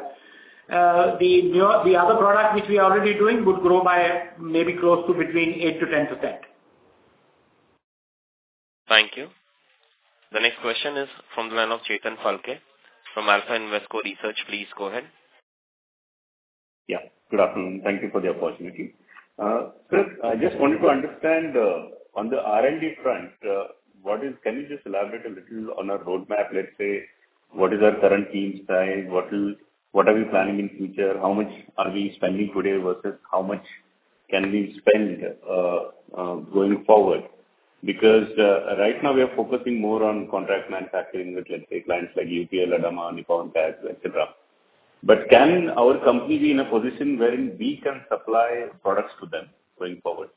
The other product which we are already doing would grow by maybe close to between 8 to 10%. Thank you. The next question is from the line of Chetan Phalke from Alpha Invesco Research. Please go ahead. Yeah, good afternoon. Thank you for the opportunity. Sir, I just wanted to understand on the R&D front, can you just elaborate a little on our roadmap? Let's say, what is our current team size? What are we planning in future? How much are we spending today versus how much can we spend going forward? Because right now we are focusing more on contract manufacturing with, let's say, clients like UPL, Adama, Nippon Gas, etc. But can our company be in a position wherein we can supply products to them going forward?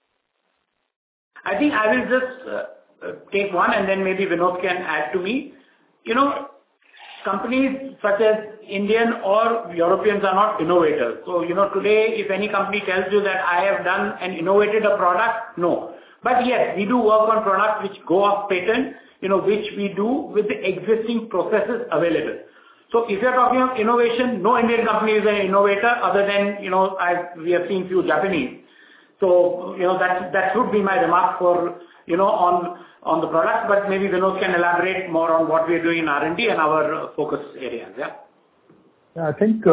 I think I will just take one and then maybe Vinod can add to me. Companies such as Indian or Europeans are not innovators. So, today if any company tells you that I have done and innovated a product, no. But yes, we do work on products which go off patent, which we do with the existing processes available. So if you're talking of innovation, no Indian company is an innovator other than, we have seen few Japanese. So, that should be my remark for, on the product, but maybe Vinod can elaborate more on what we are doing in R&D and our focus areas. Yeah. I think,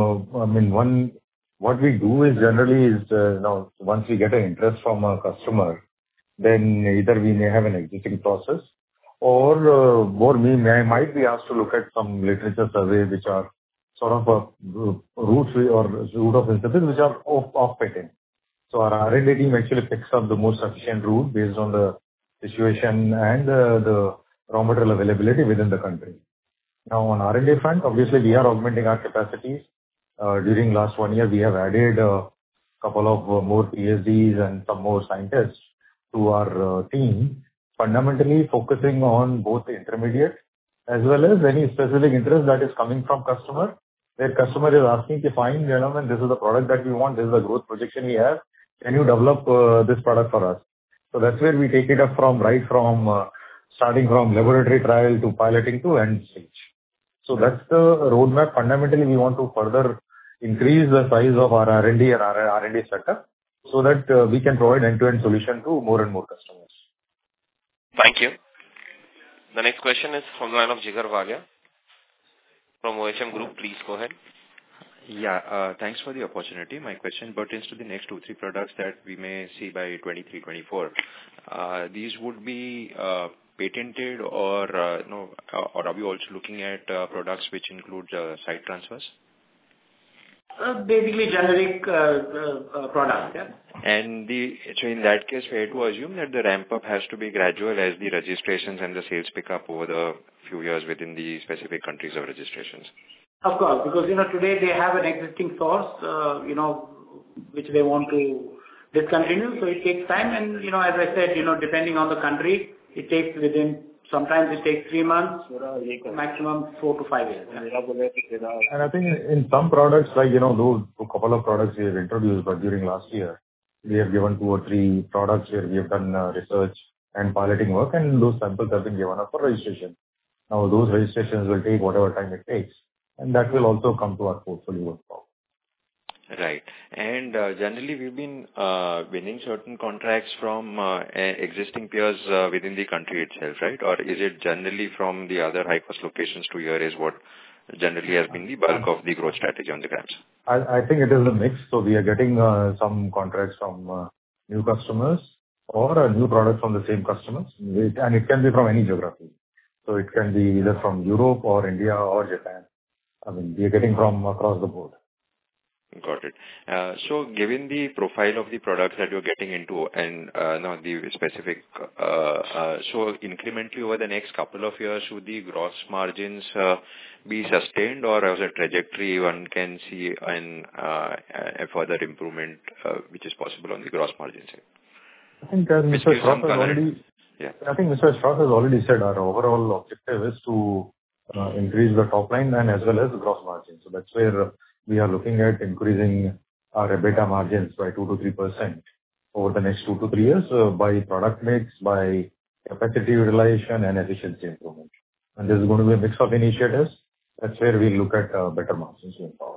what we do is generally once we get an interest from a customer, then either we may have an existing process or might be asked to look at some literature surveys which are sort of a route of synthesis which are off patent. So our R&D team actually picks up the most efficient route based on the situation and the raw material availability within the country. Now on R&D front, obviously we are augmenting our capacities. During last 1 year, we have added a couple of more PhDs and some more scientists to our team, fundamentally focusing on both the intermediate as well as any specific interest that is coming from customer. Their customer is asking, fine, gentlemen, this is the product that we want, this is the growth projection we have. Can you develop this product for us? So that's where we take it up starting from laboratory trial to piloting to end stage. So that's the roadmap. Fundamentally, we want to further increase the size of our R&D and our R&D setup so that we can provide end-to-end solution to more and more customers. Thank you. The next question is from the line of Jigar Valia from OHM Group. Please go ahead. Yeah, thanks for the opportunity. My question pertains to the next 2-3 products that we may see by 23-24. These would be patented or no, or are we also looking at products which include site transfers? Basically generic products, yeah. And so in that case, fair to assume that the ramp up has to be gradual as the registrations and the sales pick up over the few years within the specific countries of registrations. Of course, because today they have an existing source, which they want to discontinue, so it takes time. And as I said, depending on the country, it takes sometimes it takes 3 months, maximum 4 to 5 years. Yeah. And I think in some products, like those couple of products we have introduced, but during last year, we have given 2 or 3 products where we have done research and piloting work, and those samples have been given up for registration. Now those registrations will take whatever time it takes, and that will also come to our portfolio going forward. Right. And generally, we've been winning certain contracts from existing peers within the country itself, right? Or is it generally from the other high-cost locations to here is what generally has been the bulk of the growth strategy on the ground? I think it is a mix. So we are getting some contracts from new customers or new products from the same customers, and it can be from any geography. So it can be either from Europe or India or Japan. I mean, we are getting from across the board. Got it. So given the profile of the products that you're getting into and now the specific, so incrementally over the next couple of years, should the gross margins be sustained, or as a trajectory one can see a further improvement which is possible on the gross margin side? I think Mr. Shroff has already said our overall objective is to increase the top line and as well as the gross margin. So that's where we are looking at increasing our EBITDA margins by 2 to 3% over the next 2 to 3 years by product mix, by capacity utilization and efficiency improvement. And this is going to be a mix of initiatives. That's where we look at better margins going forward.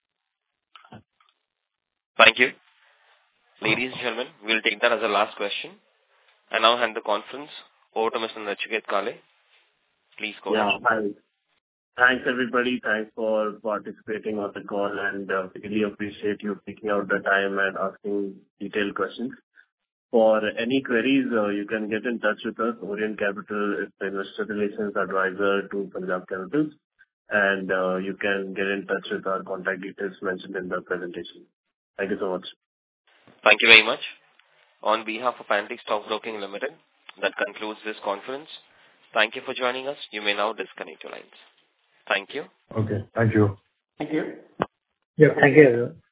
Thank you. Ladies and gentlemen, we'll take that as the last question. I now hand the conference over to Mr. Nachiket Kale. Please go ahead. Hi. Thanks, everybody. Thanks for participating on the call, and really appreciate you taking out the time and asking detailed questions. For any queries, you can get in touch with us. Orient Capital is the investor relations advisor to Punjab Chemicals, and you can get in touch with our contact details mentioned in the presentation. Thank you so much. Thank you very much. On behalf of Antique Stock Broking Limited, that concludes this conference. Thank you for joining us. You may now disconnect your lines. Thank you. Okay. Thank you. Thank you. Yeah. Thank you, everyone.